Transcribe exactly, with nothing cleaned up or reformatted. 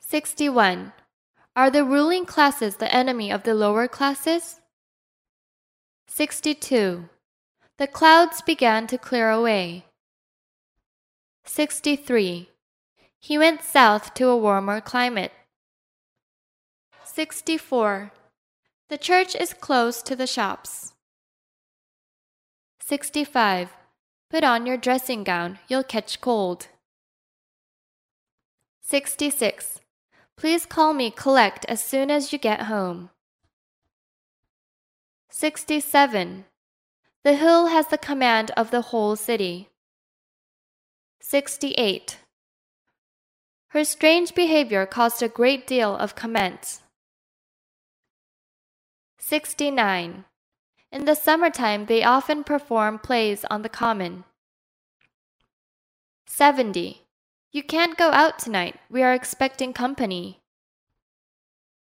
sixty-one. Are the ruling classes the enemy of the lower classes? sixty-two. The clouds began to clear away. sixty-three. He went south to a warmer climate. sixty-four. The church is close to the shops. sixty-five. Put on your dressing gown, you'll catch cold. sixty-six. Please call me collect as soon as you get home. sixty-seven. The hill has the command of the whole city. sixty-eight. Her strange behavior caused a great deal of comment. sixty-nine. In the summertime, they often perform plays on the common. seventy. You can't go out tonight. We are expecting company.